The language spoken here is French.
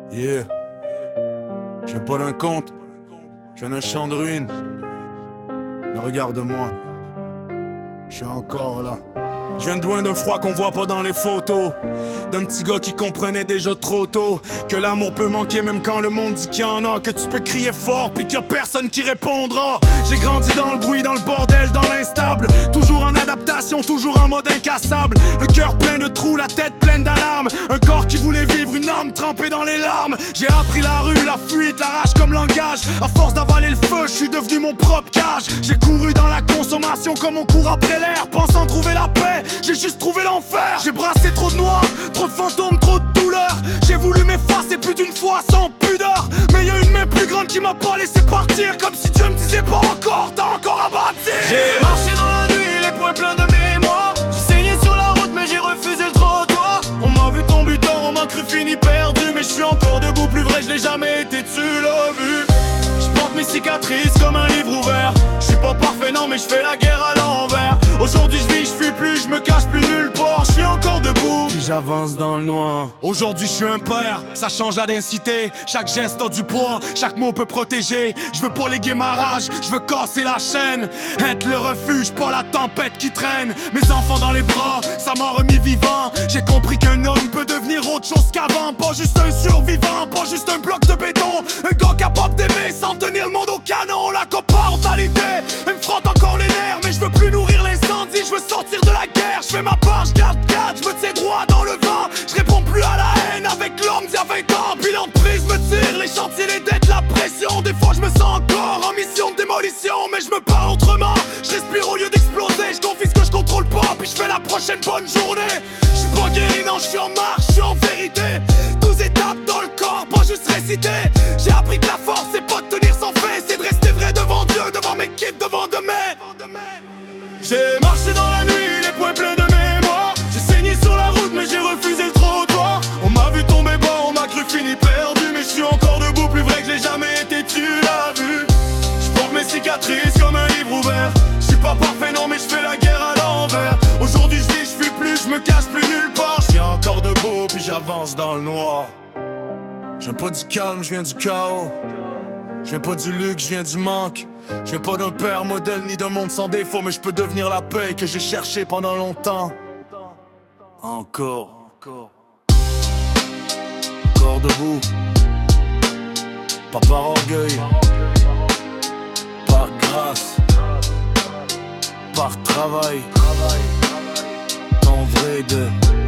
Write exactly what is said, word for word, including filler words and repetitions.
Yeah. Je viens pas d'un conte, je viens d'un champ de ruines. Mais regarde-moi, je suis encore là. Je viens de loin d'un froid qu'on voit pas dans les photos, d'un petit gars qui comprenait déjà trop tôt que l'amour peut manquer même quand le monde dit qu'il y en a, que tu peux crier fort pis qu'il y a personne qui répondra. J'ai grandi dans le bruit, dans le bordel, dans l'instable, toujours en adaptation, toujours en mode incassable. Le cœur plein de trous, la tête pleine d'alarmes, un corps qui voulait vivre, une âme trempée dans les larmes. J'ai appris la rue, la fuite, la rage comme langage. À force d'avaler le feu, je suis devenu mon propre cage. J'ai couru dans la consommation comme on court après l'air, pensant trouver la paix. J'ai juste trouvé l'enfer. J'ai brassé trop de noir, trop de fantômes, trop de douleurs. J'ai voulu m'effacer plus d'une fois sans pudeur, mais y'a une main plus grande qui m'a pas laissé partir, comme si Dieu me disait pas encore, t'as encore à bâtir. J'ai marché dans la nuit, les poings pleins de mémoire. J'ai saigné sur la route mais j'ai refusé le trottoir. On m'a vu tomber tard, on m'a cru fini perdu, mais je suis encore debout, plus vrai je l'ai jamais été, tu l'as vu. Je porte mes cicatrices comme un livre ouvert. Je suis pas parfait non mais je fais la guerre à l'envers. Aujourd'hui je vis, je fuis plus, je me cache plus nulle part. Je suis encore debout, puis j'avance dans le noir. Aujourd'hui je suis un père, ça change la densité. Chaque geste a du poids, chaque mot peut protéger. Je veux pas léguer ma rage, je veux casser la chaîne. Être le refuge, pas la tempête qui traîne. Mes enfants dans les bras, ça m'a remis vivant. J'ai compris qu'un homme peut devenir autre chose qu'avant. Pas juste un survivant, pas juste un bloc de béton. Un gars capable d'aimer sans tenir le monde au canon. La coparentalité, elle me frotte encore les nerfs. Mais je veux plus nourrir l'incendie, je veux sortir de la guerre. Je fais ma part, je garde garde, je me tiens droit dans le vent. Je réponds plus à la haine avec l'homme d'il y a vingt ans. Bilan de prise me tire, les chantiers, les dettes, la pression. Des fois je me sens encore en mission de démolition, mais je me bats autrement. Je respire au lieu d'exploser, je confie ce que je contrôle pas, puis je fais la prochaine bonne journée. Je suis pas guéri, non, je suis en marche, je suis en vérité. douze étapes dans le corps, pas juste réciter. J'ai appris que la force c'est pas de tenir sans fait, c'est de rester vrai devant Dieu, devant mes kids, devant demain. J'ai marché dans la nuit, les poings pleins de mémoire. J'ai saigné sur la route mais j'ai refusé le trottoir. On m'a vu tomber bas, on m'a cru fini perdu, mais je suis encore debout, plus vrai que je l'ai jamais été, tu l'as vu. Je porte mes cicatrices comme un livre ouvert. Je suis pas parfait non mais je fais la guerre à l'envers. Aujourd'hui je vis, je fuis plus, je me cache plus nulle part. Je suis encore debout puis j'avance dans le noir. Je viens pas du calme, je viens du chaos. Je viens pas du luxe, je viens du manque. Je viens pas d'un père modèle ni d'un monde sans défaut, mais je peux devenir la paix que j'ai cherché pendant longtemps. Encore, encore, encore debout. Pas par orgueil, par grâce, par travail. En vrai de